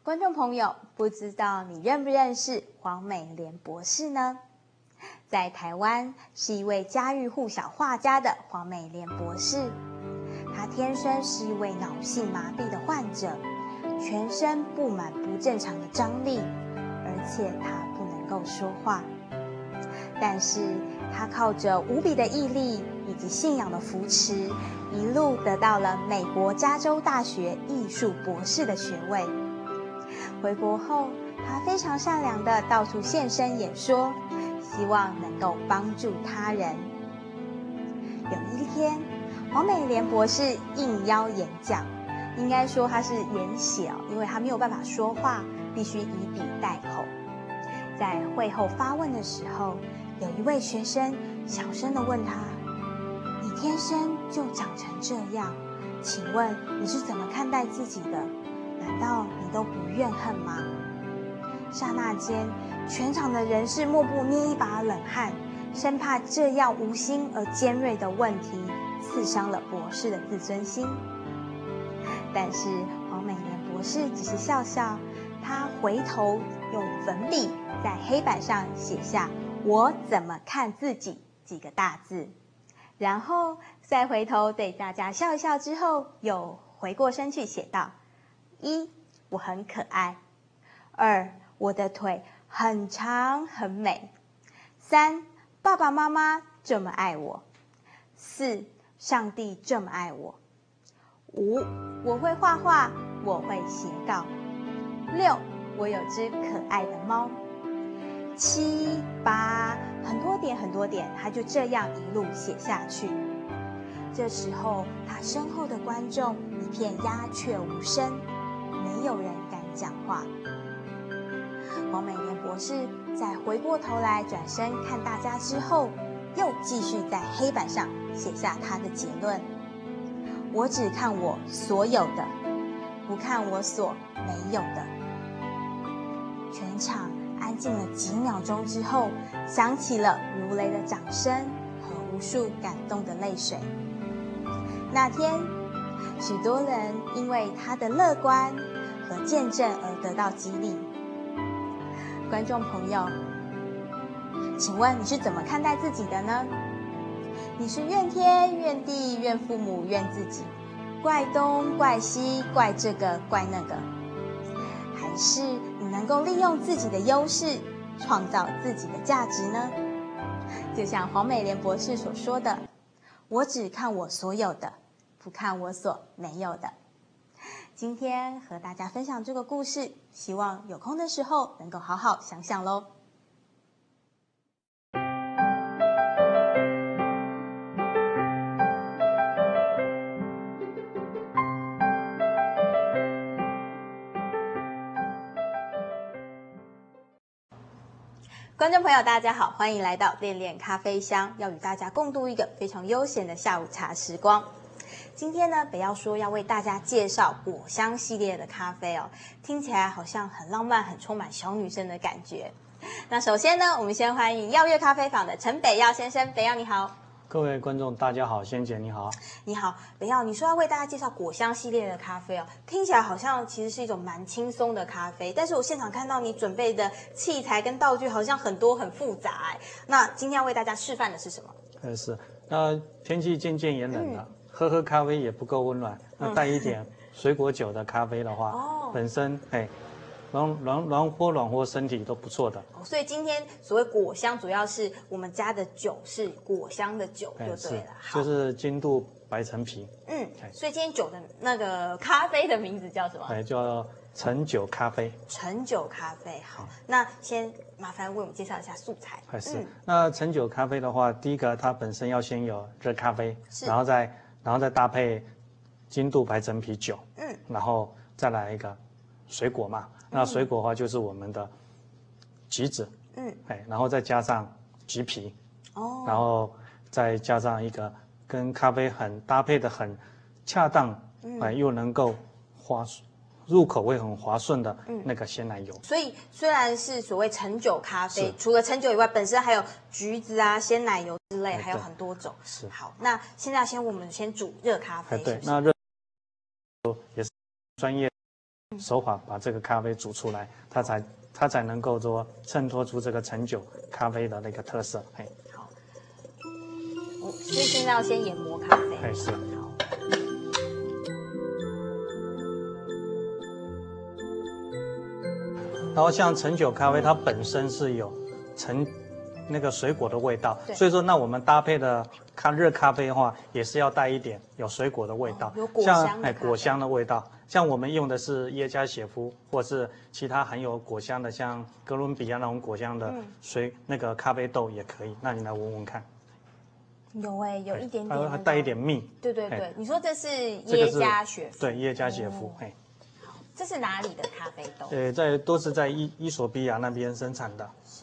观众朋友，不知道你认不认识黄美莲博士呢？在台湾是一位家喻户晓画家的黄美莲博士，她天生是一位脑性麻痹的患者，全身布满不正常的张力，而且她不能够说话。但是她靠着无比的毅力以及信仰的扶持，一路得到了美国加州大学艺术博士的学位。回国后，她非常善良的到处现身演说，希望能够帮助他人。有一天，黄美莲博士应邀演讲，应该说她是演写，因为她没有办法说话，必须以笔代口。在会后发问的时候，有一位学生小声地问他：“你天生就长成这样，请问你是怎么看待自己的？难道你都不怨恨吗？”刹那间，全场的人士莫不捏一把冷汗，生怕这样无心而尖锐的问题刺伤了博士的自尊心。但是黄美莲博士只是笑笑，她回头用粉笔在黑板上写下“我怎么看自己”几个大字，然后再回头对大家笑一笑之后，又回过身去写道：1. 我很可爱。2. 我的腿很长很美。3. 爸爸妈妈这么爱我。4. 上帝这么爱我。5. 我会画画，我会写稿。6. 我有只可爱的猫。7、8，很多点，他就这样一路写下去。这时候，他身后的观众一片鸦雀无声，没有人敢讲话。黄美莲博士在回过头来转身看大家之后，又继续在黑板上写下他的结论：我只看我所有的，不看我所没有的。全场安静了几秒钟之后，响起了如雷的掌声和无数感动的泪水。那天，许多人因为他的乐观和见证而得到激励。观众朋友，请问你是怎么看待自己的呢？你是怨天怨地怨父母怨自己，怪东怪西怪这个怪那个，还是你能够利用自己的优势创造自己的价值呢？就像黄美莲博士所说的：我只看我所有的，不看我所没有的。今天和大家分享这个故事，希望有空的时候能够好好想想咯。观众朋友大家好，欢迎来到恋恋咖啡香，要与大家共度一个非常悠闲的下午茶时光。今天呢，北要说要为大家介绍果香系列的咖啡哦，听起来好像很浪漫，很充满小女生的感觉。那首先呢，我们先欢迎耀月咖啡坊的陈北耀先生。北耀你好。 各位观众大家好，仙姐你好。 你好，北耀，你说要为大家介绍果香系列的咖啡哦，听起来好像其实是一种蛮轻松的咖啡，但是我现场看到你准备的器材跟道具好像很多很复杂哎。那今天要为大家示范的是什么？ 是，那天气渐渐也冷了，喝咖啡也不够温暖，那带一点水果酒的咖啡的话，本身暖和身体都不错的。 所以今天所谓果香，主要是我们家的酒是果香的酒就对了， 就是金度白陈皮。 所以今天酒的那个咖啡的名字叫什么？ 叫橙酒咖啡。 橙酒咖啡，好，那先麻烦为我们介绍一下素材。 那橙酒咖啡的话，第一个它本身要先有热咖啡，然后再搭配金度白陈皮酒，然后再来一个水果嘛。那水果的话就是我们的橘子，然后再加上橘皮，然后再加上一个跟咖啡很搭配的很恰当，又能够入口会很滑顺的那个鲜奶油。 所以虽然是所谓橙酒咖啡，除了橙酒以外，本身还有橘子啊、鲜奶油之类，还有很多种。好，那现在我们先煮热咖啡。 那热也是专业手法把这个咖啡煮出来，它才能够说衬托出这个陈酒咖啡的那个特色。嘿， 好，所以现在要先研磨咖啡。 哎是。 好。 然后像陈酒咖啡，它本身是有那个水果的味道，所以说那我们搭配的热咖啡的话，也是要带一点有水果的味道， 有果香的果香的味道。像我们用的是耶加雪夫，或是其他含有果香的，像哥伦比亚那种果香的那个咖啡豆也可以。那你来闻闻看。 有有一点点， 它带一点蜜。 对对对，你说这是耶加雪夫？ 对，耶加雪夫。嘿， 这是哪里的咖啡豆？ 都是在伊索比亚那边生产的。 是。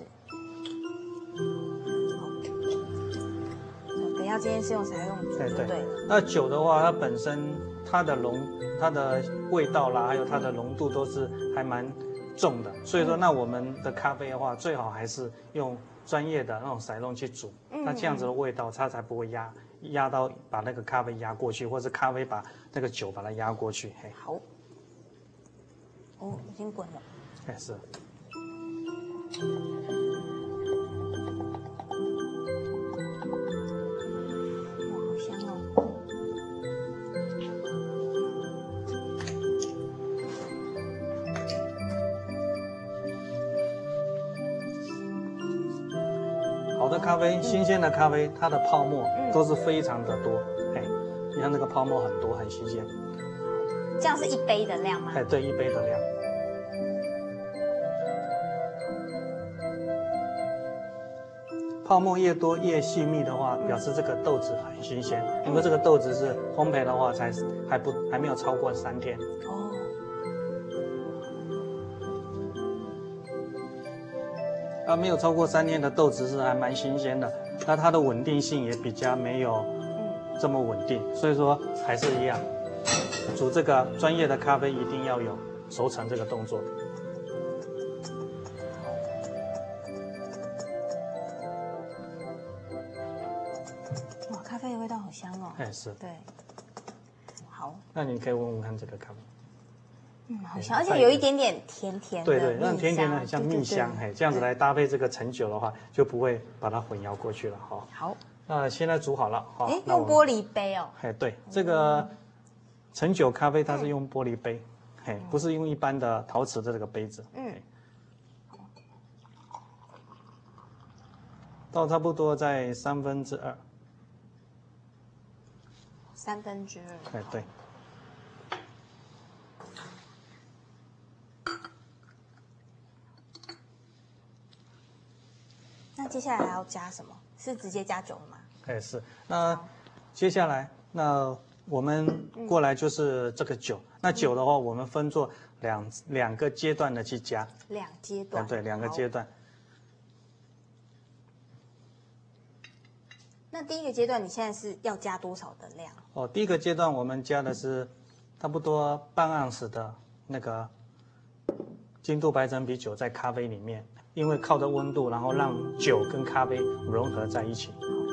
等一下，今天是用啥用煮？对了。 那酒的话，它本身它的味道啦，还有它的浓度都是还蛮重的，所以说那我们的咖啡的话，最好还是用专业的那种筛弄去煮，那这样子的味道它才不会压到把那个咖啡压过去，或是咖啡把那个酒把它压过去。嘿， 好。已经滚了。 哎是。 哇，好香哦。 好的咖啡，新鲜的咖啡，它的泡沫都是非常的多。哎，你看那个泡沫很多，很新鲜。 这样是1杯的量吗？ 哎，对，1杯的量。泡沫越多越细密的话，表示这个豆子很新鲜，因为这个豆子是烘焙的话还没有超过3天。没有超过3天的豆子是还蛮新鲜的，那它的稳定性也比较没有这么稳定，所以说还是一样，煮这个专业的咖啡一定要有熟成这个动作。 哇，咖啡的味道好香哦。 哎是。 对。好。 那你可以闻闻看这个咖啡。 好香，而且有一点点甜甜的。 对，那甜甜的很像蜜香，这样子来搭配这个陈酒的话，就不会把它混淆过去了哈。 好， 那现在煮好了哈。 用玻璃杯哦。 对，这个陈酒咖啡它是用玻璃杯，不是用一般的陶瓷的这个杯子。倒差不多在2/3。 2/3。 对。 那接下来还要加什么？是直接加酒了吗？ 是。那接下来，那我们过来就是这个酒。那酒的话，我们分作两个阶段的去加。 2阶段。 对，2个阶段。 那第一个阶段，你现在是要加多少的量？ 第一个阶段我们加的是差不多半盎司的那个精度白陈皮酒在咖啡里面。因为靠着温度，然后让酒跟咖啡融合在一起。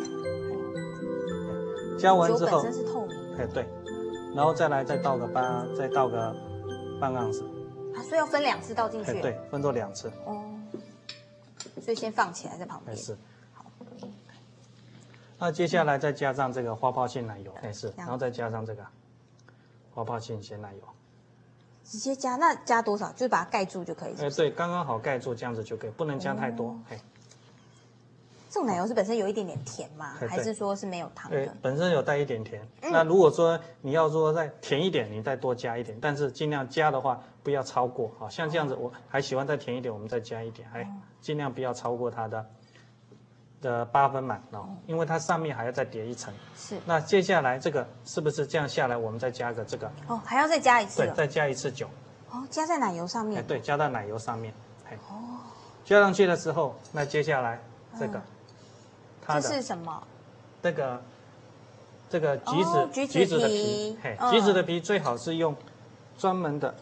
加完之后， 酒本身是透明的。 对，然后再倒个半盎司。 所以要分2次倒进去。 对，分作2次。 所以先放起来在旁边。 是。好。那接下来再加上这个花泡性奶油，是，然后再加上这个花泡性鲜奶油。 直接加，那加多少？就是把它盖住就可以。 对，刚刚好盖住，这样子就可以，不能加太多。 这种奶油是本身有一点点甜吗？还是说是没有糖的？ 本身有带一点甜。那如果说你要说再甜一点，你再多加一点，但是尽量加的话不要超过。好像这样子，我还喜欢再甜一点，我们再加一点，尽量不要超过它的8分满因为它上面还要再叠一层。 是。 那接下来这个是不是这样下来，我们再加个这个？ 还要再加一次。 对，再加1次酒。 加在奶油上面。 对，加到奶油上面。加上去的时候，那接下来这个， 这是什么？ 这个橘子的皮，橘子的皮最好是用专门的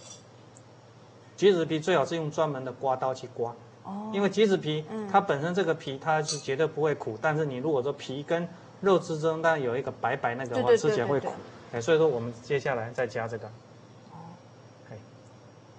刮刀去刮。因为橘子皮它本身这个皮它是绝对不会苦，但是你如果说皮跟肉之中当然有一个白那个的话，吃起来会苦。所以说我们接下来再加这个。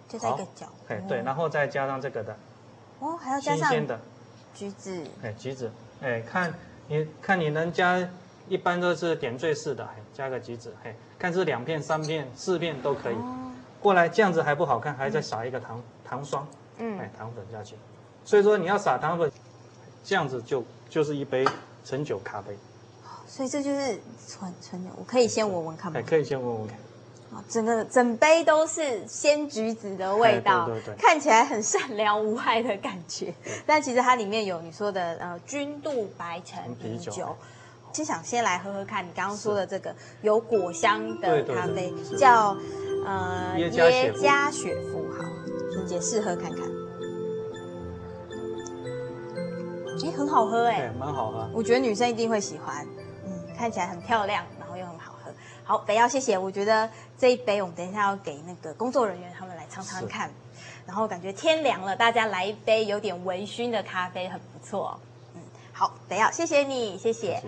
就在一个角。 对，然后再加上这个的， 还要加上新鲜的橘子。 橘子，看你能加，一般都是点缀式的，加个橘子，看是2片、3片、4片都可以。过来这样子还不好看，还再撒一个糖霜，糖粉下去。所以说你要撒糖粉，这样子就是一杯陈酒咖啡。 所以这就是纯酒，我可以先闻闻看吗？ 可以先闻闻看。 整杯都是鲜橘子的味道， 对， 看起来很善良无害的感觉。但其实它里面有你说的君度白橙啤酒。其实想先来喝喝看你刚刚说的这个有果香的咖啡，叫耶加雪夫。好，婷姐试喝看看。很好喝蛮好喝。 我觉得女生一定会喜欢，看起来很漂亮，然后又很好喝。好，北耀，谢谢。我觉得这一杯我们等一下要给那个工作人员他们来尝尝看，然后感觉天凉了，大家来一杯有点微醺的咖啡很不错。好，北耀，谢谢你，谢谢。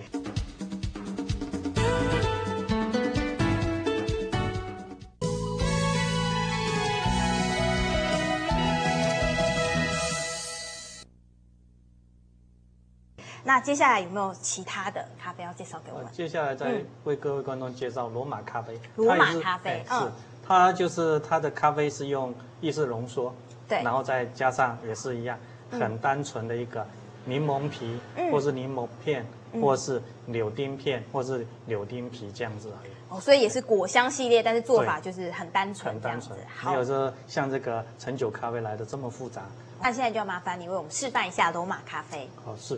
那接下来有没有其他的咖啡要介绍给我们？ 接下来再为各位观众介绍罗马咖啡。 罗马咖啡， 它就是它的咖啡是用意式浓缩， 对， 然后再加上也是一样，很单纯的一个柠檬皮，或是柠檬片，或是柳丁片，或是柳丁皮这样子而已。 所以也是果香系列，但是做法就是很单纯，这样子。 没有说像这个陈酒咖啡来的这么复杂。 那现在就要麻烦你为我们示范一下罗马咖啡。 是。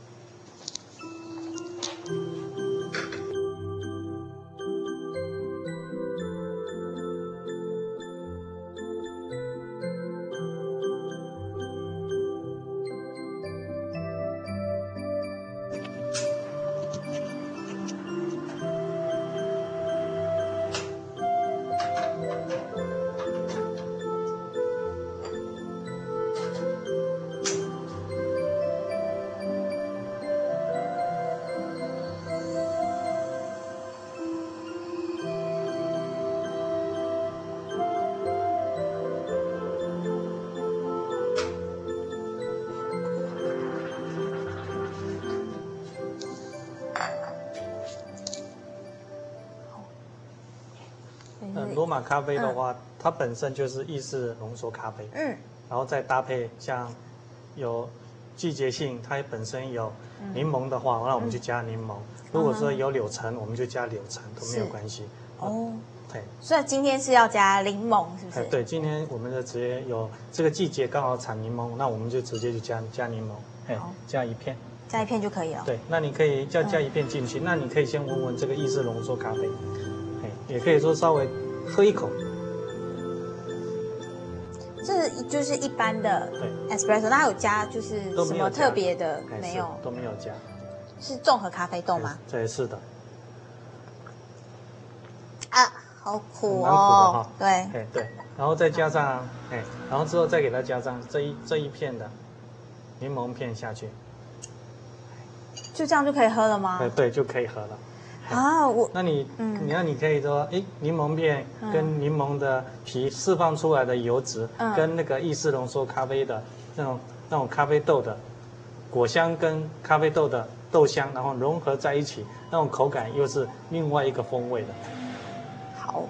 罗马咖啡的话，它本身就是意式浓缩咖啡，然后再搭配像有季节性，它本身有柠檬的话，那我们就加柠檬；如果说有柳橙，我们就加柳橙，都没有关系。对。 所以今天是要加柠檬，是不是？ 对，今天我们就直接有这个季节刚好产柠檬，那我们就直接就加柠檬，加1片。 加1片就可以了。 对，那你可以加1片进去，那你可以先闻闻这个意式浓缩咖啡，也可以说稍微喝一口。 这就是一般的 espresso， 那有加就是什么特别的没有？ 都没有加。 是综合咖啡豆吗？ 对，是的。 好苦哦。 蛮苦的哈。 对， 然后再加上然后之后再给它加上这一片的柠檬片下去。 就这样就可以喝了吗？ 对，就可以喝了。那你可以说，柠檬片跟柠檬的皮释放出来的油脂，跟那个意式浓缩咖啡的那种咖啡豆的果香跟咖啡豆的豆香，然后融合在一起，那种口感又是另外一个风味的。 好。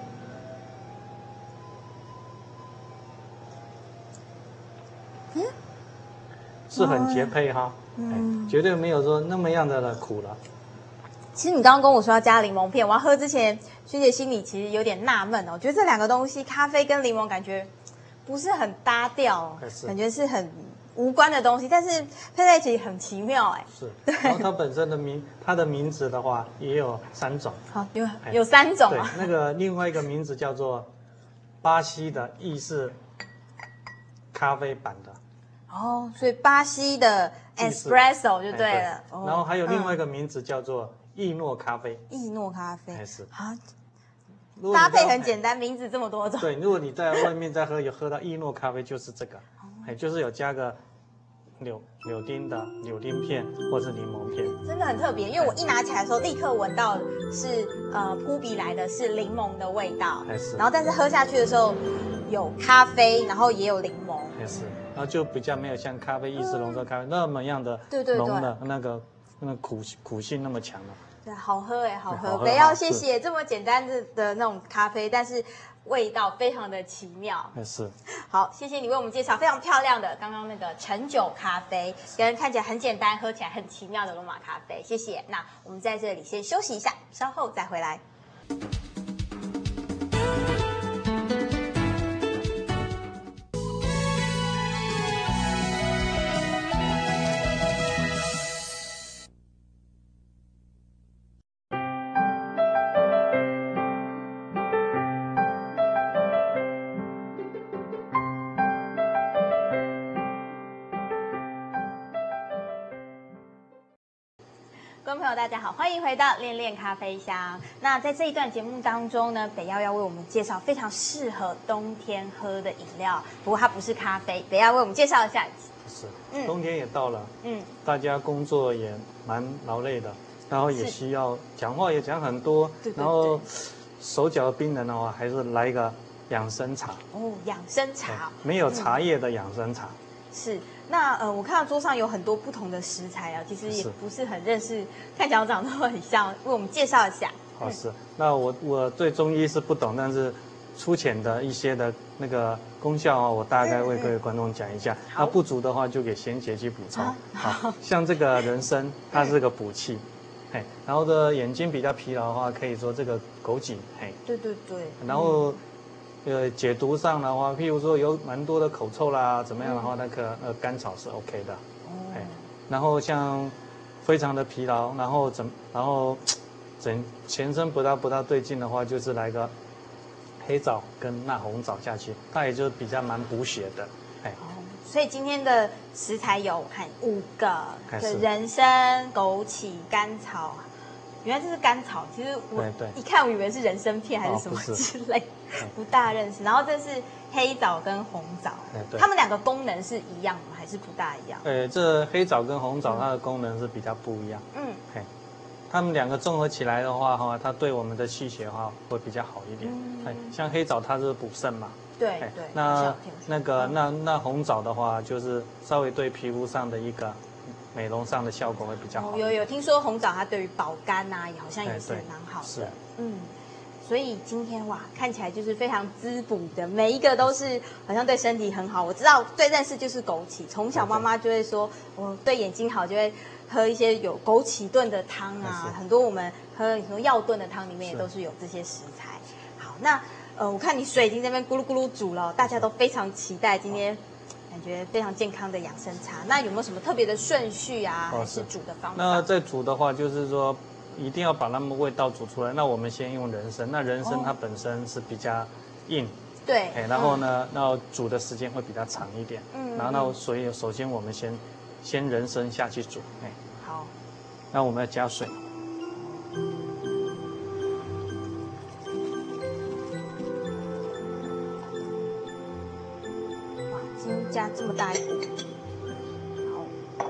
是很绝配哈，绝对没有说那么样的苦了。 其实你刚刚跟我说要加柠檬片，我要喝之前，学姐心里其实有点纳闷哦，我觉得这2个东西，咖啡跟柠檬感觉不是很搭调，感觉是很无关的东西，但是配在一起很奇妙是，然后它本身的它的名字的话也有3种。 好，有3种啊。 对，那个另外一个名字叫做巴西的意式咖啡版的。 所以巴西的 espresso 就对了。 然后还有另外一个名字叫做意诺咖啡。 意诺咖啡是搭配很简单，名字这么多种。 对，如果你在外面再喝，有喝到意诺咖啡，就是这个，就是有加个柳丁的柳丁片或是柠檬片， 真的很特别。因为我一拿起来的时候，立刻闻到是扑鼻来的是柠檬的味道，然后但是喝下去的时候， 有咖啡，然后也有柠檬， 也是，然后就比较没有像咖啡意式浓缩咖啡那么样的浓的那个苦性那么强的。 对，好喝哎，好喝！不要谢谢这么简单的那种咖啡，但是味道非常的奇妙。 是， 好，谢谢你为我们介绍非常漂亮的刚刚那个橙酒咖啡，跟看起来很简单、喝起来很奇妙的罗马咖啡。谢谢。那我们在这里先休息一下，稍后再回来。观众朋友，大家好，欢迎回到恋恋咖啡香。那在这一段节目当中呢，北耀要为我们介绍非常适合冬天喝的饮料，不过它不是咖啡。北耀为我们介绍一下。 是，冬天也到了，大家工作也蛮劳累的，然后也需要讲话也讲很多，然后手脚冰冷的话，还是来一个养生茶。 哦，养生茶， 没有茶叶的养生茶。 是，那我看到桌上有很多不同的食材啊，其实也不是很认识，看起来长得很像，为我们介绍一下。 是，那我对中医是不懂，但是粗浅的一些的那个功效啊，我大概为各位观众讲一下。那不足的话，就给贤姐去补充。好，像这个人参，它是个补气，然后的眼睛比较疲劳的话，可以说这个枸杞， 对， 然后。解毒上的话，譬如说有蛮多的口臭啦，怎么样的话，那个甘草是 OK 的。然后像非常的疲劳，然后全身不大对劲的话，就是来个黑枣跟纳红枣下去，它也就比较蛮补血的。 所以今天的食材有看5个，人参、枸杞、甘草。原来这是甘草，其实我一看我以为是人参片还是什么之类，不大认识。然后这是黑枣跟红枣，它们2个功能是一样吗？还是不大一样？ 这黑枣跟红枣它的功能是比较不一样。它们2个综合起来的话，它对我们的气血会比较好一点。像黑枣它是补肾嘛。 对。 那红枣的话，就是稍微对皮肤上的一个。美容上的效果会比较好。 有听说红枣它对于保肝啊，好像也是蛮好的。 是， 所以今天看起来就是非常滋补的，每一个都是好像对身体很好。我知道最认识就是枸杞，从小妈妈就会说，我对眼睛好就会喝一些有枸杞炖的汤啊，很多我们喝很多药炖的汤里面也都是有这些食材。好，那我看你水已经在那边咕噜咕噜煮了，大家都非常期待今天。感觉非常健康的养生茶，那有没有什么特别的顺序啊？还是煮的方法？ 那在煮的话，就是说一定要把它们味道煮出来。那我们先用人参，那人参它本身是比较硬， 对， 然后呢，那煮的时间会比较长一点，然后所以首先我们先人参下去煮， 好， 那我们要加水。 加这么大一股，好。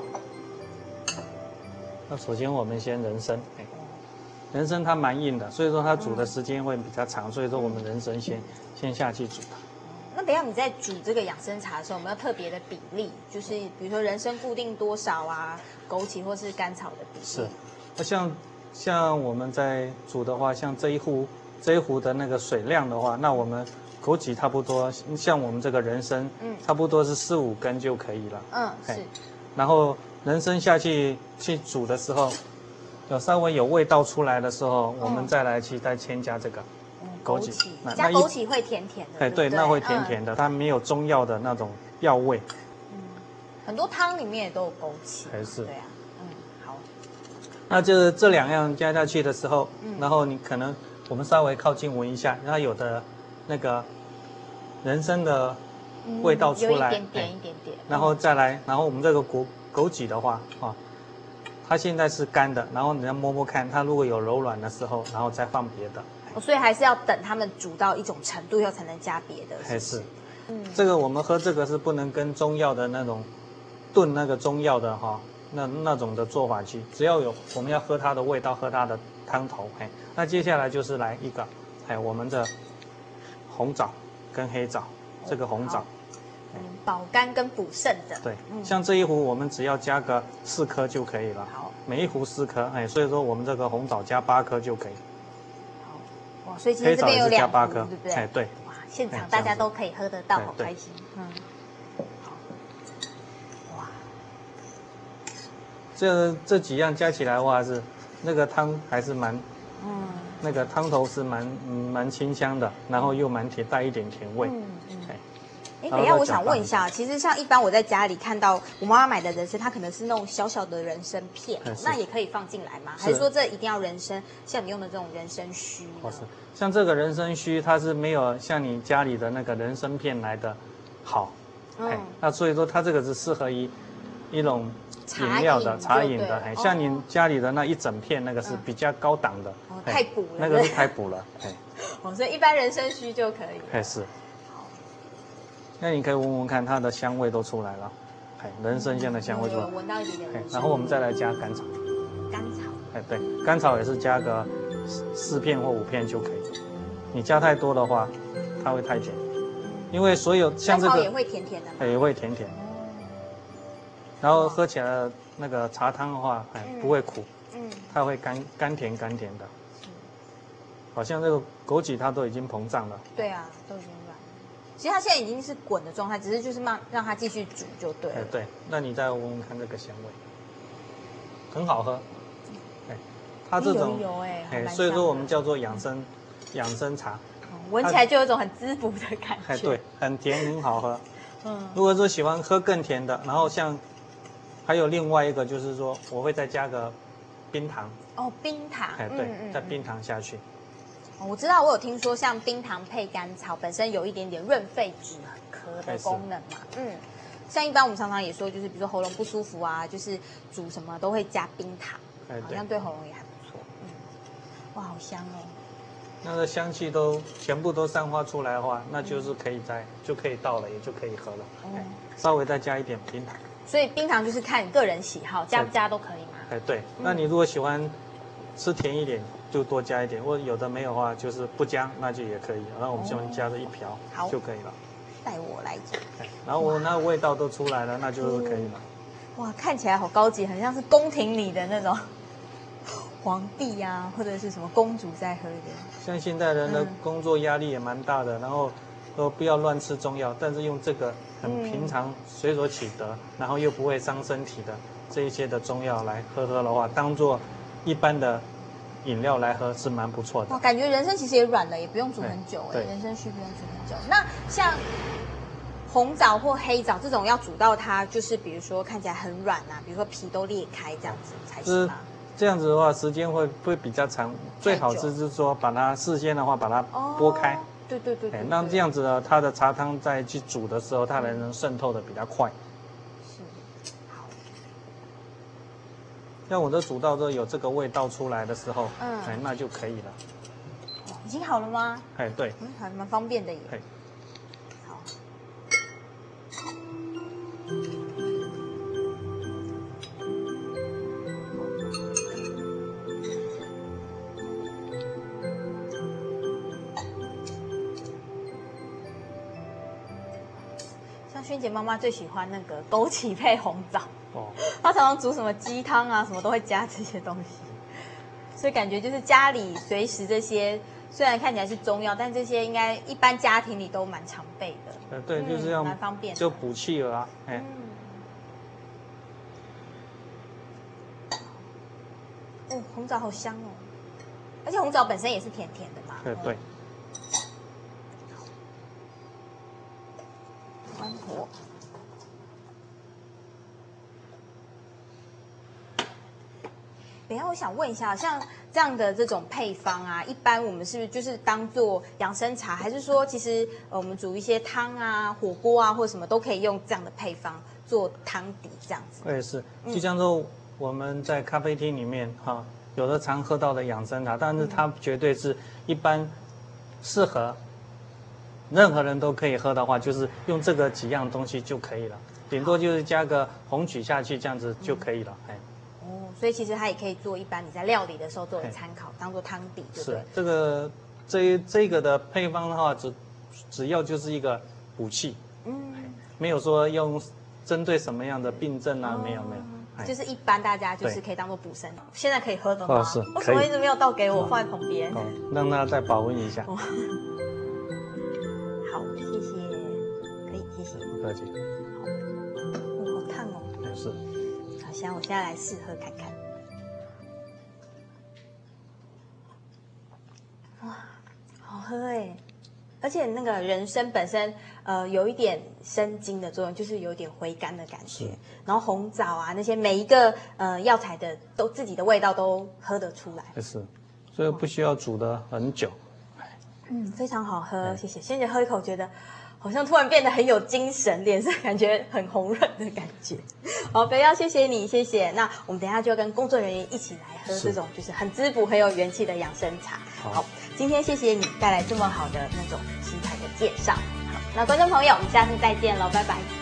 那首先我们先人参，人参它蛮硬的，所以说它煮的时间会比较长，所以说我们人参先下去煮它。 那等一下你在煮这个养生茶的时候，有没有特别的比例？就是比如说人参固定多少啊，枸杞或是甘草的比例？ 是，那像我们在煮的话，像这一壶的那个水量的话，那我们。枸杞差不多，像我们这个人参，差不多是4、5根就可以了。 是。 然后人参下去煮的时候，稍微有味道出来的时候，我们再来再添加这个枸杞。 加枸杞会甜甜的。 对，那会甜甜的，它没有中药的那种药味。 很多汤里面也都有枸杞。 还是。 对啊。好。 那这2样加下去的时候，然后你可能我们稍微靠近闻一下，它有的。那个人参的味道出来， 一点点， 然后再来，然后我们这个枸杞的话，它现在是干的，然后你要摸摸看，它如果有柔软的时候，然后再放别的。 所以还是要等它们煮到一种程度以后才能加别的。 还是，这个我们喝这个是不能跟中药的那种炖那个中药的那种的做法去，只要我们要喝它的味道，喝它的汤头。那接下来就是来一个，我们的。红枣跟黑枣， 这个红枣。 保肝跟补肾的。 对，像这一壶我们只要加个4颗就可以了。 好， 每一壶4颗，所以说我们这个红枣加8颗就可以。 好，哇，所以其实这边有2 颗，对不对？ 对。 哇，现场大家都可以喝得到，好开心。哇， 这几样加起来的话是，那个汤还是蛮，那个汤头是蛮清香的，然后又蛮带一点甜味。 等一下，我想问一下，其实像一般我在家里看到我妈妈买的人参，它可能是那种小小的人参片，那也可以放进来吗？还是说这一定要人参？像你用的这种人参须？ 不是，像这个人参须，它是没有像你家里的那个人参片来的好。那所以说它这个是适合一种饮料的茶饮的。像你家里的那一整片那个是比较高档的， 太补了， 那个是太补了。 所以一般人参须就可以。 是。那你可以闻闻看，它的香味都出来了，人参香的香味出来， 闻到一点点。 然后我们再来加甘草。 甘草。 对，甘草也是加个4片或5片就可以。你加太多的话，它会太甜，因为所有像这个甘草也会甜甜的。 也会甜甜。然后喝起来的那个茶汤的话，不会苦，它会甘甜的。好像这个枸杞它都已经膨胀了。 对啊，都已经。其实它现在已经是滚的状态，只是就是让它继续煮就对了。 对，那你再闻闻看这个香味，很好喝。它这种所以说我们叫做养生茶， 闻起来就有一种很滋补的感觉。 对，很甜，很好喝。如果说喜欢喝更甜的，然后像还有另外一个就是说，我会再加个冰糖。 冰糖。 对，再冰糖下去。 我知道，我有听说，像冰糖配甘草，本身有一点点润肺止咳的功能嘛。像一般我们常常也说，就是比如说喉咙不舒服啊，就是煮什么都会加冰糖，好像对喉咙也还不错。哇，好香哦！ 那个香气都全部都散发出来的话，那就是就可以倒了，也就可以喝了。稍微再加一点冰糖。 所以冰糖就是看你个人喜好，加不加都可以嘛。 对，那你如果喜欢吃甜一点，就多加一点，或者有的没有的话，就是不加，那就也可以。然后我们就加这1瓢就可以了。 带我来讲。 然后我那味道都出来了，那就是可以了。 哇，看起来好高级，很像是宫廷里的那种皇帝啊，或者是什么公主在喝的。 像现代人的工作压力也蛮大的，然后都不要乱吃中药，但是用这个很平常、随手取得，然后又不会伤身体的这一些的中药来喝的话，当做一般的饮料来喝是蛮不错的。 感觉人参其实也软了，也不用煮很久人参须不用煮很久。那像红枣或黑枣这种要煮到它，就是比如说看起来很软啊，比如说皮都裂开这样子才行吗？ 这样子的话，时间会比较长。最好是说把它事先的话把它剥开。 对。 那这样子呢，它的茶汤再去煮的时候，它能渗透的比较快。像我这煮到之后有这个味道出来的时候，那就可以了。 已经好了吗？ 对， 还蛮方便的耶。好。像萱姐妈妈最喜欢那个枸杞配红枣。他常常煮什么鸡汤啊，什么都会加这些东西，所以感觉就是家里随时这些，虽然看起来是中药，但这些应该一般家庭里都蛮常备的。 对，就是要蛮方便的， 就补气了啊。 红枣好香哦，而且红枣本身也是甜甜的嘛。 对。 关火。等一下，我想问一下，像这样的这种配方啊，一般我们是不是就是当做养生茶，还是说其实我们煮一些汤啊、火锅啊或者什么都可以用这样的配方做汤底这样子？ 对，是，就像说我们在咖啡厅里面有的常喝到的养生茶，但是它绝对是一般适合任何人都可以喝的话，就是用这个几样东西就可以了，顶多就是加个红曲下去，这样子就可以了。 所以其实它也可以做一般你在料理的时候作为参考，当做汤底，对不对？ 是这个的配方的话，只要就是一个武器，没有说用针对什么样的病症啊，没有。 就是一般大家就是可以当做补身。现在可以喝的吗？ 是， 为什么一直没有倒给我，放在旁边？ 让它再保温一下。 好，谢谢，可以，谢谢。 不客气。 好烫哦。 是。 好，我现在来试喝看看。哇，好喝哎！而且那个人参本身，有一点生津的作用，就是有点回甘的感觉。然后红枣啊，那些每一个药材的都自己的味道都喝得出来。 是，所以不需要煮得很久。 非常好喝，谢谢。先喝一口，觉得好像突然变得很有精神，脸色感觉很红润的感觉。好，肥药，谢谢你，谢谢。那我们等一下就跟工作人员一起来喝这种就是很滋补、很有元气的养生茶。好，今天谢谢你带来这么好的那种食材的介绍。好，那观众朋友，我们下次再见喽，拜拜。